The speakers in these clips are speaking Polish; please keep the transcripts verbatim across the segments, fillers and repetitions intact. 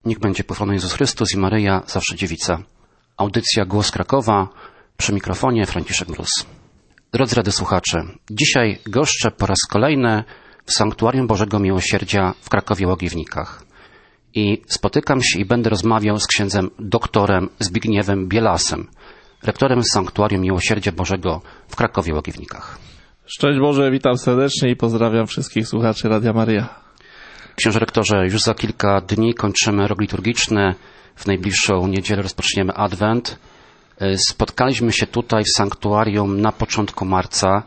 Niech będzie pochwalony Jezus Chrystus i Maryja, zawsze dziewica. Audycja Głos Krakowa, przy mikrofonie Franciszek Mróz. Drodzy radiosłuchacze, dzisiaj goszczę po raz kolejny w Sanktuarium Bożego Miłosierdzia w Krakowie Łagiewnikach. I spotykam się i będę rozmawiał z księdzem doktorem Zbigniewem Bielasem, rektorem Sanktuarium Miłosierdzia Bożego w Krakowie Łagiewnikach. Szczęść Boże, witam serdecznie i pozdrawiam wszystkich słuchaczy Radia Maryja. Księże rektorze, już za kilka dni kończymy rok liturgiczny. W najbliższą niedzielę rozpoczniemy Adwent. Spotkaliśmy się tutaj w sanktuarium na początku marca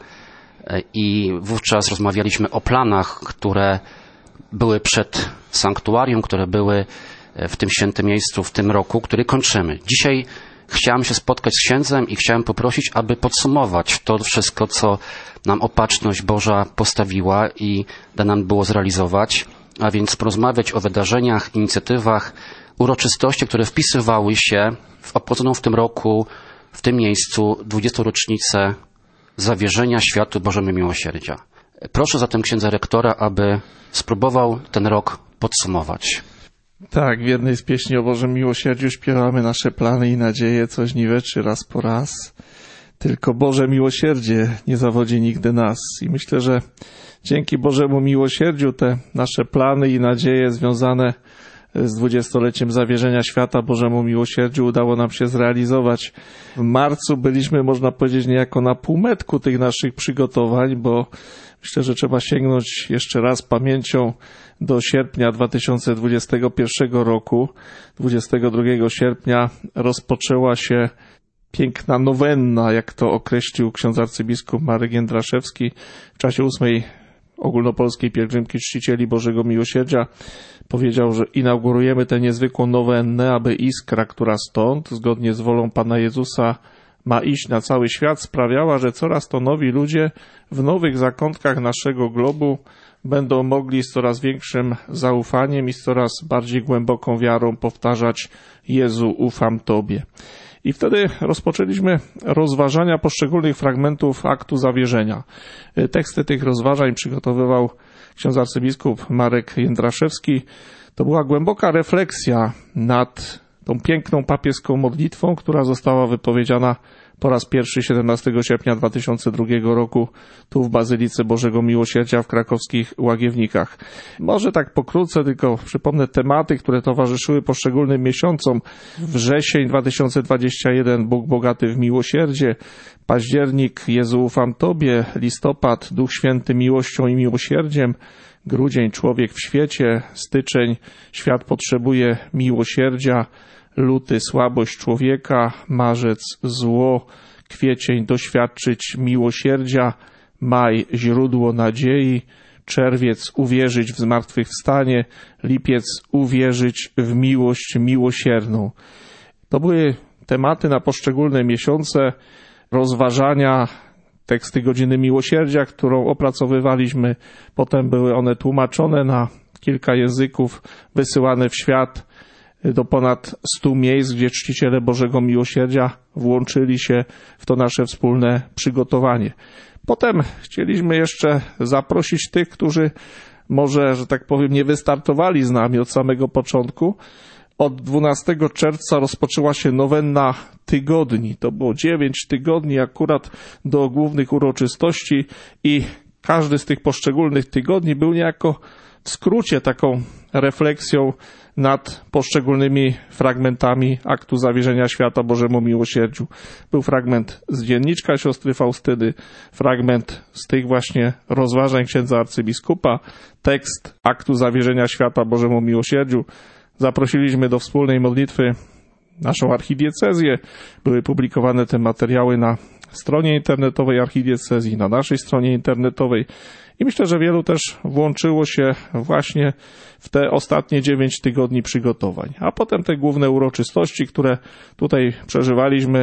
i wówczas rozmawialiśmy o planach, które były przed sanktuarium, które były w tym świętym miejscu w tym roku, który kończymy. Dzisiaj chciałem się spotkać z księdzem i chciałem poprosić, aby podsumować to wszystko, co nam Opatrzność Boża postawiła i da nam było zrealizować, a więc porozmawiać o wydarzeniach, inicjatywach, uroczystości, które wpisywały się w obchodzoną w tym roku, w tym miejscu dwudziestą rocznicę zawierzenia światu Bożemu Miłosierdzia. Proszę zatem księdza rektora, aby spróbował ten rok podsumować. Tak, w jednej z pieśni o Bożym Miłosierdziu śpiewamy nasze plany i nadzieje, coś niweczy raz po raz. Tylko Boże Miłosierdzie nie zawodzi nigdy nas. I myślę, że dzięki Bożemu Miłosierdziu te nasze plany i nadzieje związane z dwudziestoleciem zawierzenia świata Bożemu Miłosierdziu udało nam się zrealizować. W marcu byliśmy, można powiedzieć, niejako na półmetku tych naszych przygotowań, bo myślę, że trzeba sięgnąć jeszcze raz pamięcią do sierpnia dwa tysiące dwudziestego pierwszego roku. dwudziestego drugiego sierpnia rozpoczęła się piękna nowenna, jak to określił ksiądz arcybiskup Marek Jędraszewski w czasie ósmej ogólnopolskiej pielgrzymki czcicieli Bożego Miłosierdzia. Powiedział, że inaugurujemy tę niezwykłą nowennę, aby iskra, która stąd, zgodnie z wolą Pana Jezusa, ma iść na cały świat, sprawiała, że coraz to nowi ludzie w nowych zakątkach naszego globu będą mogli z coraz większym zaufaniem i z coraz bardziej głęboką wiarą powtarzać: Jezu, ufam Tobie. I wtedy rozpoczęliśmy rozważania poszczególnych fragmentów aktu zawierzenia. Teksty tych rozważań przygotowywał ksiądz arcybiskup Marek Jędraszewski. To była głęboka refleksja nad tą piękną papieską modlitwą, która została wypowiedziana po raz pierwszy siedemnastego sierpnia dwa tysiące drugiego roku tu w Bazylice Bożego Miłosierdzia w krakowskich Łagiewnikach. Może tak pokrótce tylko przypomnę tematy, które towarzyszyły poszczególnym miesiącom. Wrzesień dwa tysiące dwudziesty pierwszy Bóg bogaty w miłosierdzie, październik Jezu ufam Tobie, listopad Duch Święty miłością i miłosierdziem, grudzień Człowiek w świecie, styczeń Świat potrzebuje miłosierdzia, luty słabość człowieka, marzec zło, kwiecień doświadczyć miłosierdzia, maj źródło nadziei, czerwiec uwierzyć w zmartwychwstanie, lipiec uwierzyć w miłość miłosierną. To były tematy na poszczególne miesiące, rozważania, teksty Godziny Miłosierdzia, którą opracowywaliśmy. Potem były one tłumaczone na kilka języków, wysyłane w świat do ponad stu miejsc, gdzie czciciele Bożego Miłosierdzia włączyli się w to nasze wspólne przygotowanie. Potem chcieliśmy jeszcze zaprosić tych, którzy może, że tak powiem, nie wystartowali z nami od samego początku. Od dwunastego czerwca rozpoczęła się nowenna tygodni. To było dziewięć tygodni akurat do głównych uroczystości i każdy z tych poszczególnych tygodni był niejako w skrócie taką refleksją nad poszczególnymi fragmentami aktu zawierzenia świata Bożemu Miłosierdziu. Był fragment z dzienniczka siostry Faustyny, fragment z tych właśnie rozważań księdza arcybiskupa, tekst aktu zawierzenia świata Bożemu Miłosierdziu. Zaprosiliśmy do wspólnej modlitwy naszą archidiecezję. Były publikowane te materiały na stronie internetowej archidiecezji, na naszej stronie internetowej. I myślę, że wielu też włączyło się właśnie w te ostatnie dziewięć tygodni przygotowań. A potem te główne uroczystości, które tutaj przeżywaliśmy,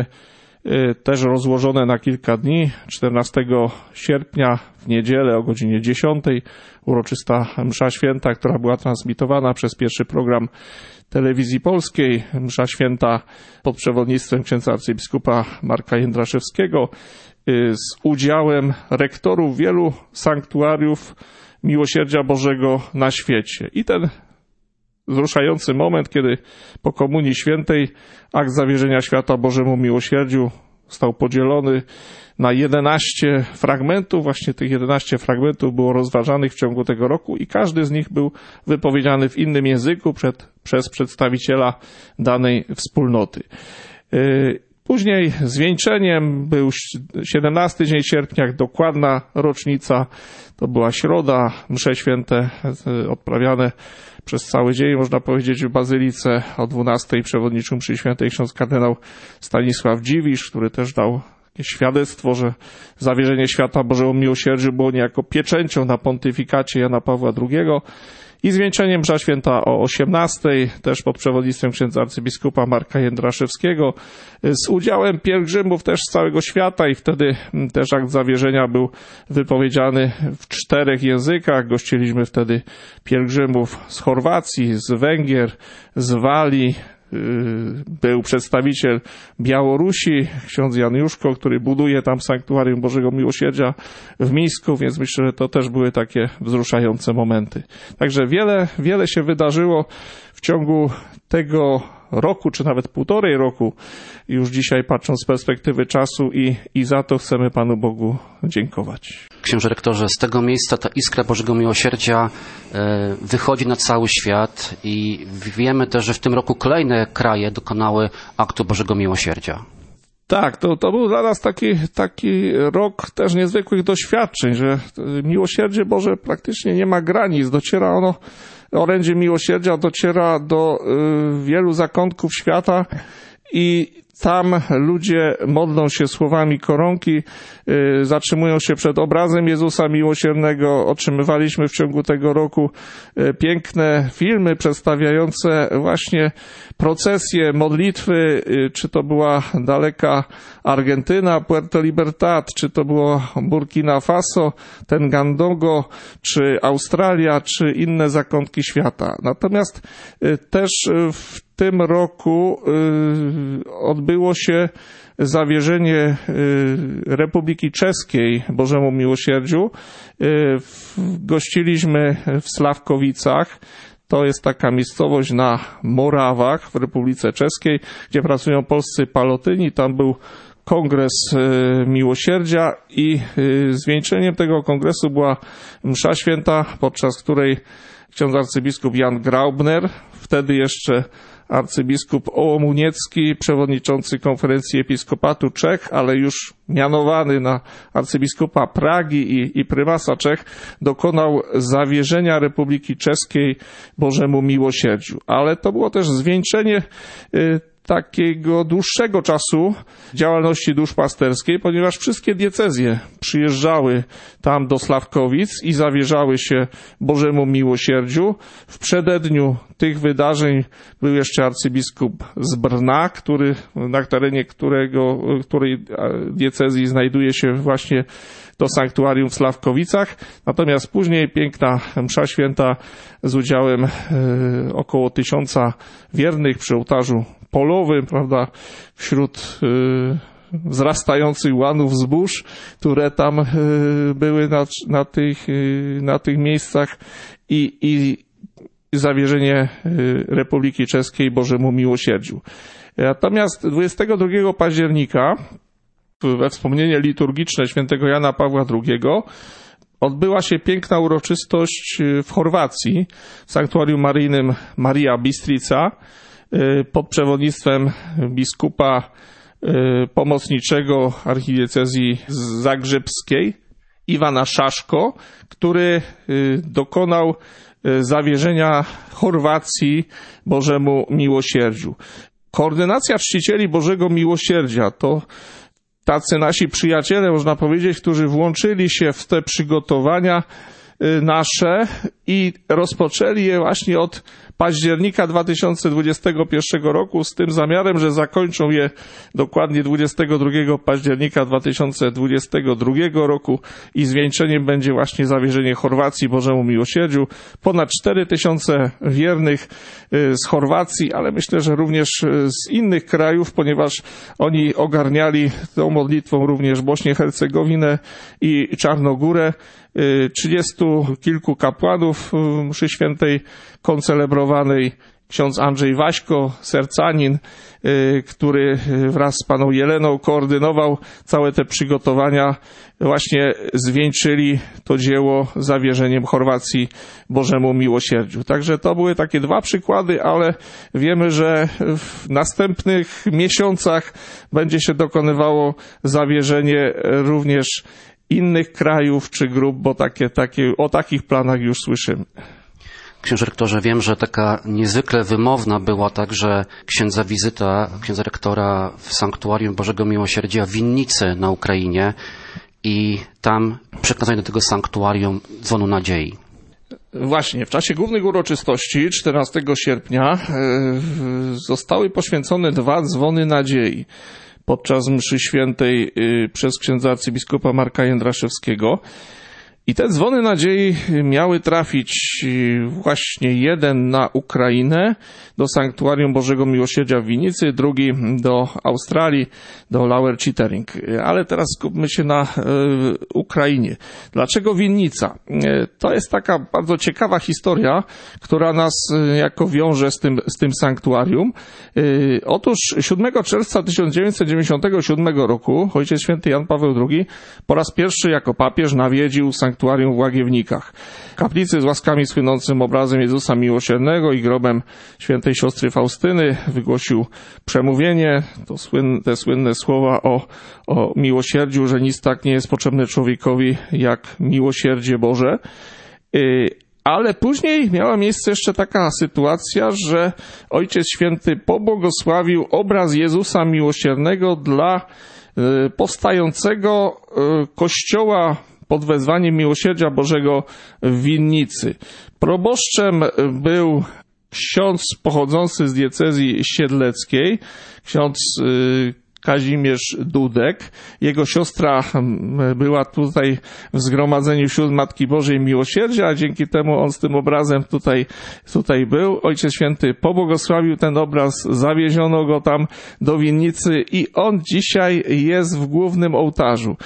też rozłożone na kilka dni. czternastego sierpnia w niedzielę o godzinie dziesiątej uroczysta msza święta, która była transmitowana przez pierwszy program Telewizji Polskiej. Msza święta pod przewodnictwem księdza arcybiskupa Marka Jędraszewskiego z udziałem rektorów wielu sanktuariów Miłosierdzia Bożego na świecie. I ten wzruszający moment, kiedy po Komunii Świętej akt zawierzenia świata Bożemu Miłosierdziu został podzielony na jedenaście fragmentów. Właśnie tych jedenaście fragmentów było rozważanych w ciągu tego roku i każdy z nich był wypowiedziany w innym języku przed, przez przedstawiciela danej wspólnoty. Później zwieńczeniem był siedemnasty dzień sierpnia, dokładna rocznica. To była środa, msze święte odprawiane przez cały dzień, można powiedzieć, w Bazylice. O dwunastej przewodniczył mszy świętej ksiądz kardynał Stanisław Dziwisz, który też dał świadectwo, że zawierzenie świata Bożemu Miłosierdziu było niejako pieczęcią na pontyfikacie Jana Pawła drugiego. I zwieńczeniem msza święta o osiemnastej, też pod przewodnictwem księdza arcybiskupa Marka Jędraszewskiego, z udziałem pielgrzymów też z całego świata i wtedy też akt zawierzenia był wypowiedziany w czterech językach. Gościliśmy wtedy pielgrzymów z Chorwacji, z Węgier, z Walii. Był przedstawiciel Białorusi, ksiądz Jan Juszko, który buduje tam sanktuarium Bożego Miłosierdzia w Mińsku, więc myślę, że to też były takie wzruszające momenty. Także wiele, wiele się wydarzyło w ciągu tego roku, czy nawet półtorej roku, już dzisiaj patrząc z perspektywy czasu i, i za to chcemy Panu Bogu dziękować. Księże rektorze, z tego miejsca ta iskra Bożego Miłosierdzia e, wychodzi na cały świat i wiemy też, że w tym roku kolejne kraje dokonały aktu Bożego Miłosierdzia. Tak, to, to był dla nas taki, taki rok też niezwykłych doświadczeń, że miłosierdzie Boże praktycznie nie ma granic, dociera ono, orędzie miłosierdzia dociera do y, wielu zakątków świata i tam ludzie modlą się słowami koronki, y, zatrzymują się przed obrazem Jezusa Miłosiernego. Otrzymywaliśmy w ciągu tego roku y, piękne filmy przedstawiające właśnie procesje, modlitwy, y, czy to była daleka Argentyna, Puerto Libertad, czy to było Burkina Faso, Tengandogo, czy Australia, czy inne zakątki świata. Natomiast y, też w W tym roku y, odbyło się zawierzenie y, Republiki Czeskiej Bożemu Miłosierdziu. Y, w, gościliśmy w Sławkowicach. To jest taka miejscowość na Morawach w Republice Czeskiej, gdzie pracują polscy palotyni. Tam był Kongres y, Miłosierdzia i y, zwieńczeniem tego kongresu była msza święta, podczas której ksiądz arcybiskup Jan Graubner, wtedy jeszcze arcybiskup Ołomuniecki, przewodniczący konferencji episkopatu Czech, ale już mianowany na arcybiskupa Pragi i, i prymasa Czech, dokonał zawierzenia Republiki Czeskiej Bożemu Miłosierdziu. Ale to było też zwieńczenie y, takiego dłuższego czasu działalności duszpasterskiej, ponieważ wszystkie diecezje przyjeżdżały tam do Sławkowic i zawierzały się Bożemu Miłosierdziu. W przededniu tych wydarzeń był jeszcze arcybiskup z Brna, który, na terenie którego, której diecezji znajduje się właśnie to sanktuarium w Sławkowicach. Natomiast później piękna msza święta z udziałem y, około tysiąca wiernych przy ołtarzu polowym, prawda, wśród y, wzrastających łanów zbóż, które tam y, były na, na, tych, y, na tych miejscach i, i zawierzenie y, Republiki Czeskiej Bożemu Miłosierdziu. Natomiast dwudziestego drugiego października we wspomnienie liturgiczne świętego Jana Pawła drugiego odbyła się piękna uroczystość w Chorwacji, w sanktuarium maryjnym Maria Bistrica, pod przewodnictwem biskupa pomocniczego archidiecezji zagrzebskiej Iwana Szaszko, który dokonał zawierzenia Chorwacji Bożemu Miłosierdziu. Koordynacja czcicieli Bożego Miłosierdzia to tacy nasi przyjaciele, można powiedzieć, którzy włączyli się w te przygotowania nasze i rozpoczęli je właśnie od października dwa tysiące dwudziestego pierwszego roku z tym zamiarem, że zakończą je dokładnie dwudziestego drugiego października dwa tysiące dwudziestego drugiego roku i zwieńczeniem będzie właśnie zawierzenie Chorwacji Bożemu Miłosierdziu. Ponad cztery tysiące wiernych z Chorwacji, ale myślę, że również z innych krajów, ponieważ oni ogarniali tą modlitwą również Bośnię, Hercegowinę i Czarnogórę. trzydziestu kilku, kilku kapłanów mszy świętej koncelebrowanej, ksiądz Andrzej Waśko, sercanin, który wraz z paną Jeleną koordynował całe te przygotowania, właśnie zwieńczyli to dzieło zawierzeniem Chorwacji Bożemu Miłosierdziu. Także to były takie dwa przykłady, ale wiemy, że w następnych miesiącach będzie się dokonywało zawierzenie również innych krajów czy grup, bo takie, takie, o takich planach już słyszymy. Księże rektorze, wiem, że taka niezwykle wymowna była także księdza wizyta, księdza rektora w Sanktuarium Bożego Miłosierdzia w Winnicy na Ukrainie i tam przekazanie do tego sanktuarium dzwonu nadziei. Właśnie, w czasie głównych uroczystości czternastego sierpnia zostały poświęcone dwa dzwony nadziei podczas mszy świętej przez księdza arcybiskupa Marka Jędraszewskiego. I te dzwony nadziei miały trafić właśnie jeden na Ukrainę, do Sanktuarium Bożego Miłosierdzia w Winnicy, drugi do Australii, do Lower Chittering. Ale teraz skupmy się na e, Ukrainie. Dlaczego Winnica? E, to jest taka bardzo ciekawa historia, która nas e, jako wiąże z tym, z tym sanktuarium. E, otóż siódmego czerwca tysiąc dziewięćset dziewięćdziesiątego siódmego roku Ojciec Święty Jan Paweł drugi po raz pierwszy jako papież nawiedził sanktuarium w Łagiewnikach. Kaplicy z łaskami słynącym obrazem Jezusa Miłosiernego i grobem świętej siostry Faustyny wygłosił przemówienie, to słynne, te słynne słowa o, o miłosierdziu, że nic tak nie jest potrzebne człowiekowi jak miłosierdzie Boże. Ale później miała miejsce jeszcze taka sytuacja, że Ojciec Święty pobłogosławił obraz Jezusa Miłosiernego dla powstającego kościoła pod wezwaniem Miłosierdzia Bożego w Winnicy. Proboszczem był ksiądz pochodzący z diecezji siedleckiej, ksiądz Kazimierz Dudek. Jego siostra była tutaj w zgromadzeniu wśród Matki Bożej Miłosierdzia, a dzięki temu on z tym obrazem tutaj, tutaj był. Ojciec Święty pobłogosławił ten obraz, zawieziono go tam do Winnicy i on dzisiaj jest w głównym ołtarzu.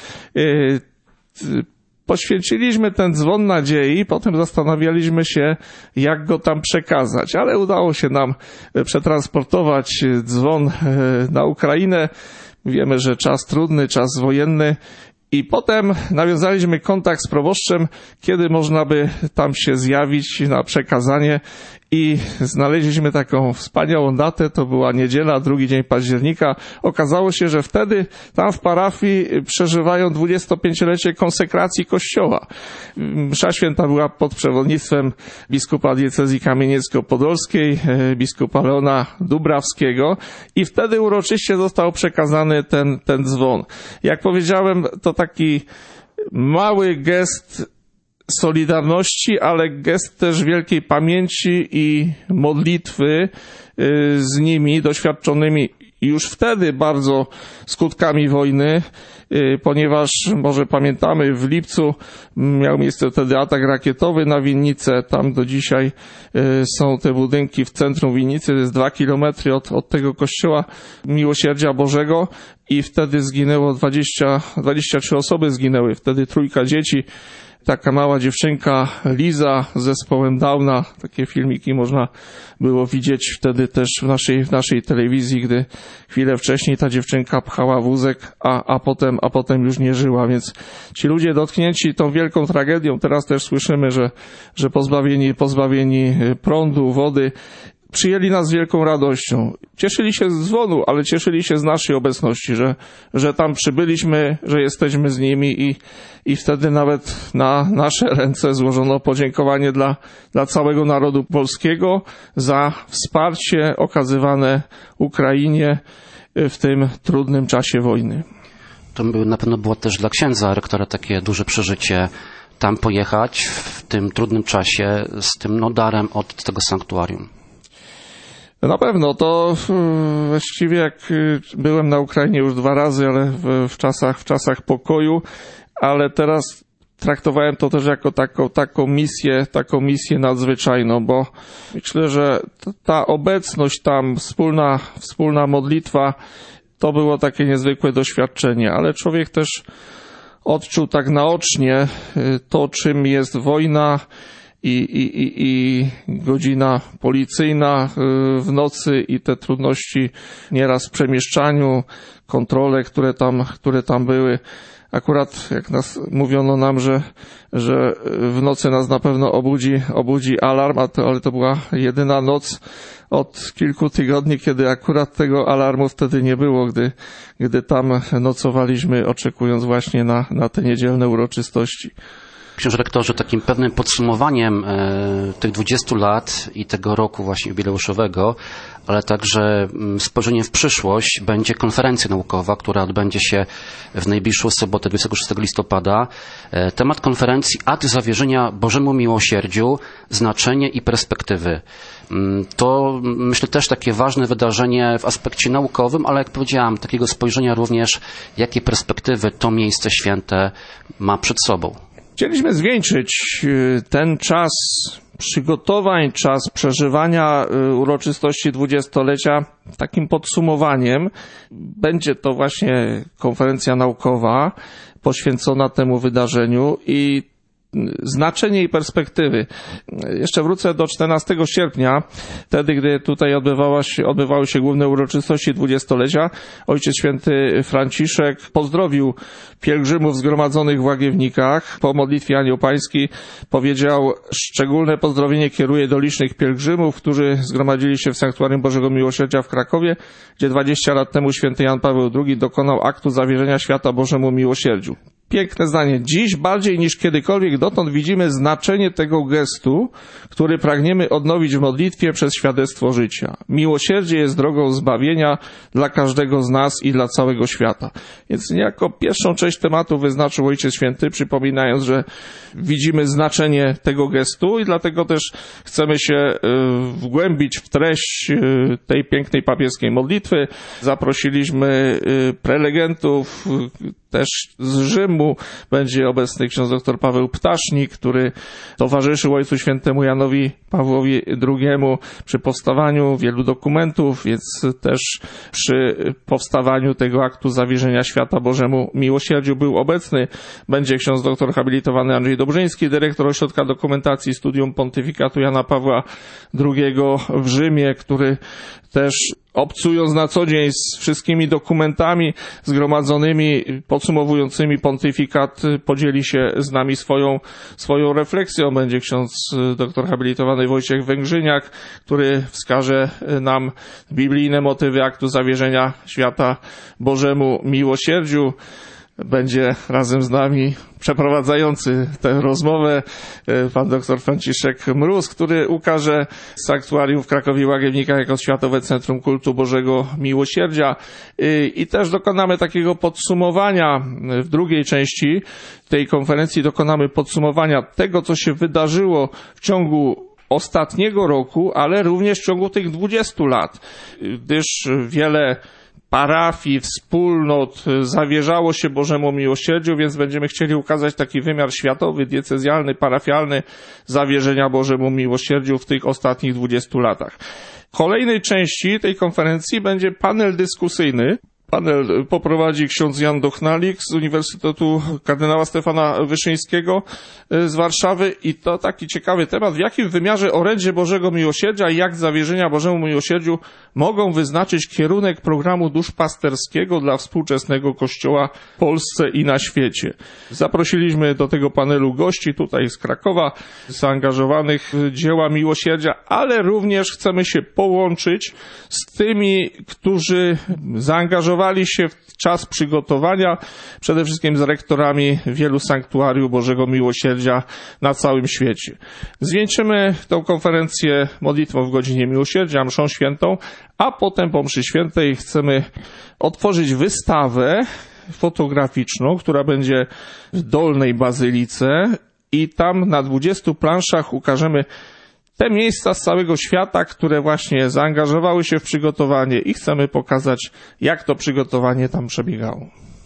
Poświęciliśmy ten dzwon nadziei, potem zastanawialiśmy się, jak go tam przekazać, ale udało się nam przetransportować dzwon na Ukrainę. Wiemy, że czas trudny, czas wojenny i potem nawiązaliśmy kontakt z proboszczem, kiedy można by tam się zjawić na przekazanie i znaleźliśmy taką wspaniałą datę, to była niedziela, drugi dzień października. Okazało się, że wtedy tam w parafii przeżywają dwudziestopięciolecie konsekracji kościoła. Msza święta była pod przewodnictwem biskupa diecezji kamieniecko-podolskiej, biskupa Leona Dubrawskiego i wtedy uroczyście został przekazany ten, ten dzwon. Jak powiedziałem, to taki mały gest solidarności, ale gest też wielkiej pamięci i modlitwy z nimi, doświadczonymi już wtedy bardzo skutkami wojny, ponieważ może pamiętamy, w lipcu miał miejsce wtedy atak rakietowy na Winnicę, tam do dzisiaj są te budynki w centrum Winnicy, to jest dwa kilometry od, od tego kościoła Miłosierdzia Bożego i wtedy zginęło dwadzieścia, dwadzieścia trzy osoby zginęły, wtedy trójka dzieci. Taka mała dziewczynka Liza z zespołem Downa, takie filmiki można było widzieć wtedy też w naszej, w naszej telewizji, gdy chwilę wcześniej ta dziewczynka pchała wózek, a, a, potem, a potem już nie żyła, więc ci ludzie dotknięci tą wielką tragedią, teraz też słyszymy, że, że pozbawieni, pozbawieni prądu, wody, przyjęli nas z wielką radością. Cieszyli się z dzwonu, ale cieszyli się z naszej obecności, że, że tam przybyliśmy, że jesteśmy z nimi i, i wtedy nawet na nasze ręce złożono podziękowanie dla, dla całego narodu polskiego za wsparcie okazywane Ukrainie w tym trudnym czasie wojny. To na pewno było też dla księdza rektora takie duże przeżycie tam pojechać w tym trudnym czasie z tym no, darem od tego sanktuarium. Na pewno, to właściwie jak byłem na Ukrainie już dwa razy, ale w, w czasach, w czasach pokoju, ale teraz traktowałem to też jako taką, taką misję, taką misję nadzwyczajną, bo myślę, że ta obecność tam, wspólna, wspólna modlitwa, to było takie niezwykłe doświadczenie, ale człowiek też odczuł tak naocznie to, czym jest wojna i, i, i, i godzina policyjna w nocy i te trudności nieraz w przemieszczaniu, kontrole, które tam, które tam były. Akurat jak nas mówiono nam, że, że w nocy nas na pewno obudzi, obudzi alarm, a to, ale to była jedyna noc od kilku tygodni, kiedy akurat tego alarmu wtedy nie było, gdy, gdy tam nocowaliśmy, oczekując właśnie na, na te niedzielne uroczystości. Księże rektorze, takim pewnym podsumowaniem e, tych dwudziestu lat i tego roku właśnie jubileuszowego, ale także spojrzeniem w przyszłość będzie konferencja naukowa, która odbędzie się w najbliższą sobotę dwudziestego szóstego listopada. E, temat konferencji: Akt zawierzenia Bożemu Miłosierdziu, znaczenie i perspektywy. To myślę też takie ważne wydarzenie w aspekcie naukowym, ale jak powiedziałam, takiego spojrzenia również, jakie perspektywy to miejsce święte ma przed sobą. Chcieliśmy zwieńczyć ten czas przygotowań, czas przeżywania uroczystości dwudziestolecia takim podsumowaniem. Będzie to właśnie konferencja naukowa poświęcona temu wydarzeniu i znaczenie i perspektywy. Jeszcze wrócę do czternastego sierpnia, wtedy, gdy tutaj odbywała się, odbywały się główne uroczystości dwudziestolecia. Ojciec Święty Franciszek pozdrowił pielgrzymów zgromadzonych w Łagiewnikach. Po modlitwie Anioł Pański powiedział: szczególne pozdrowienie kieruje do licznych pielgrzymów, którzy zgromadzili się w Sanktuarium Bożego Miłosierdzia w Krakowie, gdzie dwadzieścia lat temu święty Jan Paweł drugi dokonał aktu zawierzenia świata Bożemu Miłosierdziu. Piękne zdanie. Dziś bardziej niż kiedykolwiek dotąd widzimy znaczenie tego gestu, który pragniemy odnowić w modlitwie przez świadectwo życia. Miłosierdzie jest drogą zbawienia dla każdego z nas i dla całego świata. Więc niejako pierwszą część tematu wyznaczył Ojciec Święty, przypominając, że widzimy znaczenie tego gestu i dlatego też chcemy się wgłębić w treść tej pięknej papieskiej modlitwy. Zaprosiliśmy prelegentów też z Rzymu. Będzie obecny ksiądz doktor Paweł Ptasznik, który towarzyszył Ojcu Świętemu Janowi Pawłowi drugiemu przy powstawaniu wielu dokumentów, więc też przy powstawaniu tego aktu zawierzenia świata Bożemu Miłosierdziu był obecny. Będzie ksiądz doktor habilitowany Andrzej Dobrzyński, dyrektor Ośrodka Dokumentacji Studium Pontyfikatu Jana Pawła drugiego w Rzymie, który też obcując na co dzień z wszystkimi dokumentami zgromadzonymi, podsumowującymi pontyfikat, podzieli się z nami swoją, swoją refleksją. Będzie ksiądz doktor habilitowany Wojciech Węgrzyniak, który wskaże nam biblijne motywy aktu zawierzenia świata Bożemu Miłosierdziu. Będzie razem z nami przeprowadzający tę rozmowę pan doktor Franciszek Mróz, który ukaże sanktuarium w Krakowie Łagiewnikach jako Światowe Centrum Kultu Bożego Miłosierdzia. I też dokonamy takiego podsumowania w drugiej części tej konferencji, dokonamy podsumowania tego, co się wydarzyło w ciągu ostatniego roku, ale również w ciągu tych dwudziestu lat, gdyż wiele parafii, wspólnot zawierzało się Bożemu Miłosierdziu, więc będziemy chcieli ukazać taki wymiar światowy, diecezjalny, parafialny zawierzenia Bożemu Miłosierdziu w tych ostatnich dwudziestu latach. W kolejnej części tej konferencji będzie panel dyskusyjny. Panel poprowadzi ksiądz Jan Dochnalik z Uniwersytetu Kardynała Stefana Wyszyńskiego z Warszawy i to taki ciekawy temat, w jakim wymiarze orędzie Bożego Miłosierdzia i akt zawierzenia Bożemu Miłosierdziu mogą wyznaczyć kierunek programu duszpasterskiego dla współczesnego Kościoła w Polsce i na świecie. Zaprosiliśmy do tego panelu gości tutaj z Krakowa, zaangażowanych w dzieła miłosierdzia, ale również chcemy się połączyć z tymi, którzy zaangażowali się w czas przygotowania, przede wszystkim z rektorami wielu sanktuariów Bożego Miłosierdzia na całym świecie. Zwieńczymy tę konferencję modlitwą w godzinie Miłosierdzia, mszą świętą, a potem po mszy świętej chcemy otworzyć wystawę fotograficzną, która będzie w Dolnej Bazylice i tam na dwudziestu planszach ukażemy te miejsca z całego świata, które właśnie zaangażowały się w przygotowanie i chcemy pokazać, jak to przygotowanie tam przebiegało.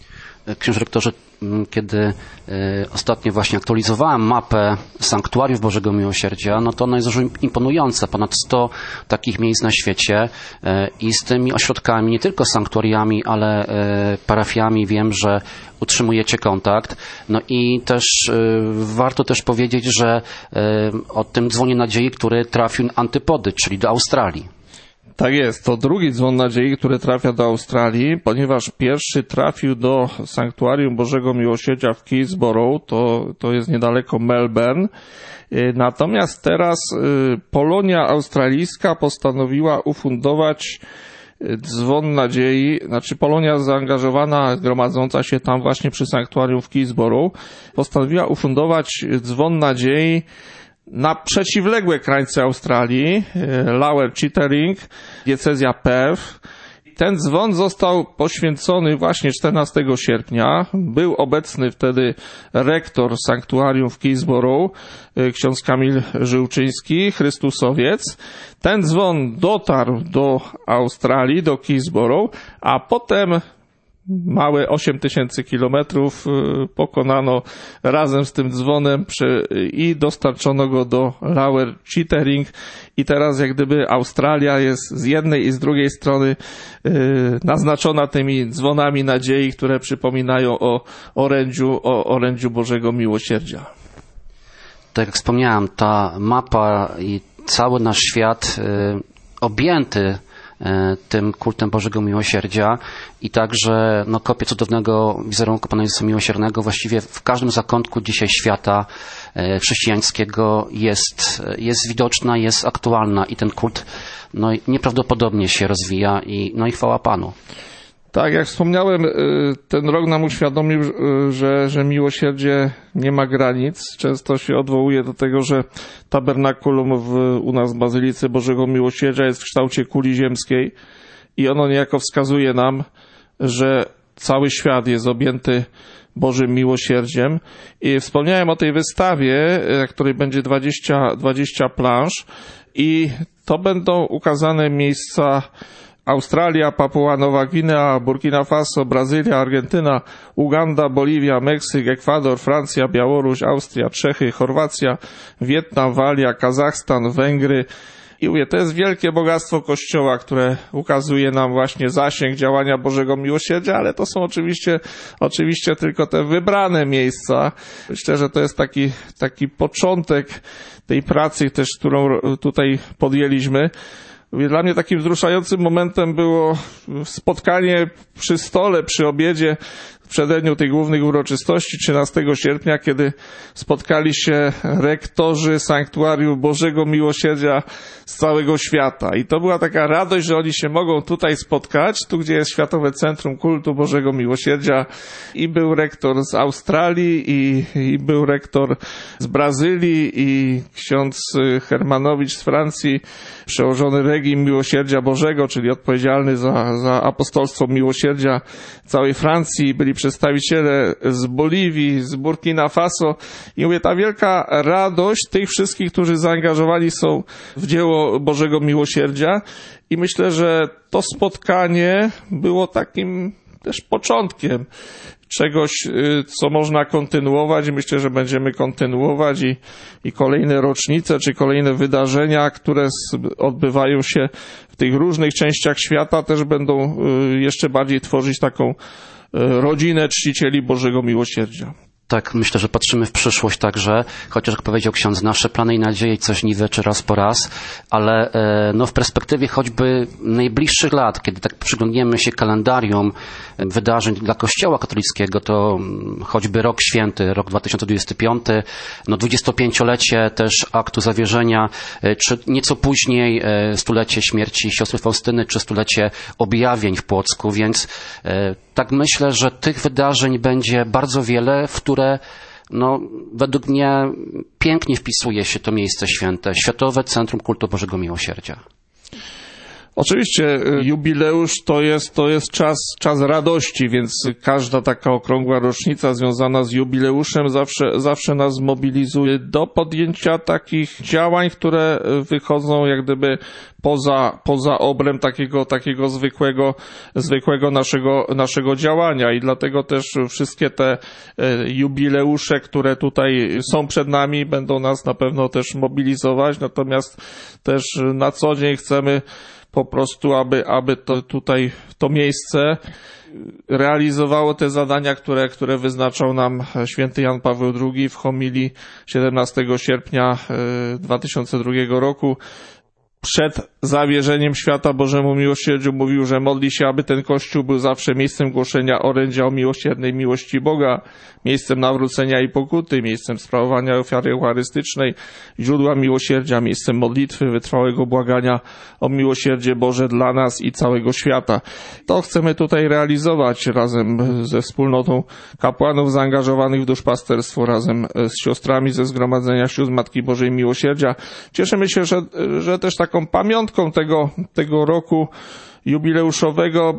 księże rektorze, kiedy ostatnio właśnie aktualizowałem mapę sanktuariów Bożego Miłosierdzia, no to ona jest dużo imponująca. Ponad sto takich miejsc na świecie i z tymi ośrodkami, nie tylko sanktuariami, ale parafiami wiem, że utrzymujecie kontakt. No i też warto też powiedzieć, że o tym dzwonie nadziei, który trafił na antypody, czyli do Australii. Tak jest, to drugi dzwon nadziei, który trafia do Australii, ponieważ pierwszy trafił do Sanktuarium Bożego Miłosierdzia w Keysborough, to, to jest niedaleko Melbourne. Natomiast teraz Polonia australijska postanowiła ufundować dzwon nadziei, znaczy Polonia zaangażowana, gromadząca się tam właśnie przy Sanktuarium w Keysborough, postanowiła ufundować dzwon nadziei na przeciwległe krańce Australii, Lower Chittering, diecezja Perth. Ten dzwon został poświęcony właśnie czternastego sierpnia. Był obecny wtedy rektor sanktuarium w Keysborough, ksiądz Kamil Żyłczyński, Chrystusowiec. Ten dzwon dotarł do Australii, do Keysborough, a potem małe osiem tysięcy kilometrów pokonano razem z tym dzwonem przy, i dostarczono go do Lower Chittering i teraz jak gdyby Australia jest z jednej i z drugiej strony yy, naznaczona tymi dzwonami nadziei, które przypominają o orędziu, o orędziu Bożego Miłosierdzia. Tak jak wspomniałem, ta mapa i cały nasz świat yy, objęty tym kultem Bożego Miłosierdzia i także no, kopię cudownego wizerunku Pana Jezusa Miłosiernego właściwie w każdym zakątku dzisiaj świata e, chrześcijańskiego jest, jest widoczna, jest aktualna i ten kult no, nieprawdopodobnie się rozwija i, no i chwała Panu. Tak, jak wspomniałem, ten rok nam uświadomił, że, że miłosierdzie nie ma granic. Często się odwołuje do tego, że tabernakulum w, u nas w Bazylice Bożego Miłosierdzia jest w kształcie kuli ziemskiej i ono niejako wskazuje nam, że cały świat jest objęty Bożym Miłosierdziem. I wspomniałem o tej wystawie, na której będzie dwadzieścia, dwadzieścia plansz i to będą ukazane miejsca Australia, Papua Nowa Gwinea, Burkina Faso, Brazylia, Argentyna, Uganda, Boliwia, Meksyk, Ekwador, Francja, Białoruś, Austria, Czechy, Chorwacja, Wietnam, Walia, Kazachstan, Węgry. I mówię, to jest wielkie bogactwo Kościoła, które ukazuje nam właśnie zasięg działania Bożego Miłosierdzia, ale to są oczywiście, oczywiście tylko te wybrane miejsca. Myślę, że to jest taki, taki początek tej pracy też, którą tutaj podjęliśmy. Dla mnie takim wzruszającym momentem było spotkanie przy stole, przy obiedzie w przededniu tych głównych uroczystości trzynastego sierpnia, kiedy spotkali się rektorzy Sanktuarium Bożego Miłosierdzia z całego świata. I to była taka radość, że oni się mogą tutaj spotkać, tu gdzie jest Światowe Centrum Kultu Bożego Miłosierdzia. I był rektor z Australii, i, i był rektor z Brazylii, i ksiądz Hermanowicz z Francji, przełożony Regii Miłosierdzia Bożego, czyli odpowiedzialny za, za apostolstwo miłosierdzia całej Francji. Byli przedstawiciele z Boliwii, z Burkina Faso i mówię, ta wielka radość tych wszystkich, którzy zaangażowani są w dzieło Bożego Miłosierdzia i myślę, że to spotkanie było takim też początkiem czegoś, co można kontynuować i myślę, że będziemy kontynuować i, i kolejne rocznice, czy kolejne wydarzenia, które odbywają się w tych różnych częściach świata, też będą jeszcze bardziej tworzyć taką rodzinę czcicieli Bożego Miłosierdzia. Tak, myślę, że patrzymy w przyszłość także, chociaż jak powiedział ksiądz, nasze plany i nadzieje coś niweczy raz po raz, ale no, w perspektywie choćby najbliższych lat, kiedy tak przyglądniemy się kalendarium wydarzeń dla Kościoła katolickiego, to choćby rok święty, rok dwa tysiące dwudziesty piąty, no dwudziestopięciolecie też aktu zawierzenia, czy nieco później stulecie śmierci siostry Faustyny, czy stulecie objawień w Płocku, więc tak myślę, że tych wydarzeń będzie bardzo wiele, w które no, według mnie pięknie wpisuje się to miejsce święte, Światowe Centrum Kultu Bożego Miłosierdzia. Oczywiście jubileusz to jest, to jest czas, czas radości, więc każda taka okrągła rocznica związana z jubileuszem zawsze, zawsze nas mobilizuje do podjęcia takich działań, które wychodzą jak gdyby poza, poza obręb takiego, takiego zwykłego, zwykłego naszego, naszego działania i dlatego też wszystkie te jubileusze, które tutaj są przed nami, będą nas na pewno też mobilizować, natomiast też na co dzień chcemy po prostu, aby, aby to tutaj, to miejsce realizowało te zadania, które, które wyznaczał nam święty Jan Paweł drugi w homilii siedemnastego sierpnia dwa tysiące drugiego roku. Przed zawierzeniem świata Bożemu miłosierdziu mówił, że modli się, aby ten Kościół był zawsze miejscem głoszenia orędzia o miłosiernej miłości Boga, miejscem nawrócenia i pokuty, miejscem sprawowania ofiary eucharystycznej, źródła miłosierdzia, miejscem modlitwy, wytrwałego błagania o miłosierdzie Boże dla nas i całego świata. To chcemy tutaj realizować razem ze wspólnotą kapłanów zaangażowanych w duszpasterstwo, razem z siostrami ze Zgromadzenia Sióstr Matki Bożej Miłosierdzia. Cieszymy się, że, że też taką pamiątką tego, tego roku jubileuszowego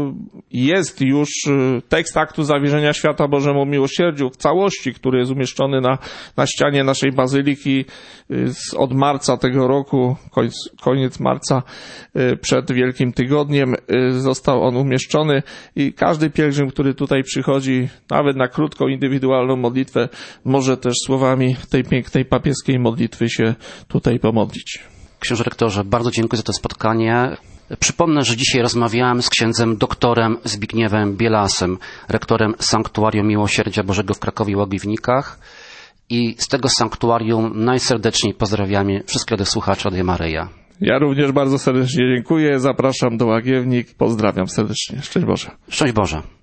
jest już tekst aktu zawierzenia świata Bożemu Miłosierdziu w całości, który jest umieszczony na, na ścianie naszej bazyliki od marca tego roku, koniec, koniec marca, przed Wielkim Tygodniem został on umieszczony i każdy pielgrzym, który tutaj przychodzi, nawet na krótką, indywidualną modlitwę, może też słowami tej pięknej papieskiej modlitwy się tutaj pomodlić. Księże rektorze, bardzo dziękuję za to spotkanie. Przypomnę, że dzisiaj rozmawiałem z księdzem doktorem Zbigniewem Bielasem, rektorem Sanktuarium Miłosierdzia Bożego w Krakowie Łagiewnikach i z tego sanktuarium najserdeczniej pozdrawiamy wszystkich słuchaczy Radia Maryja. Ja również bardzo serdecznie dziękuję, zapraszam do Łagiewnik, pozdrawiam serdecznie. Szczęść Boże. Szczęść Boże.